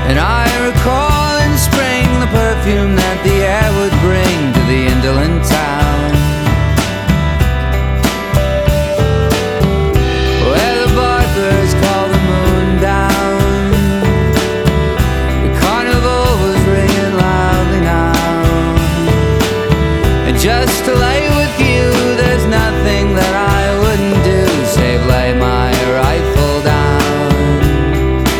And I recall in spring the perfume that the air would bring to the indolent town.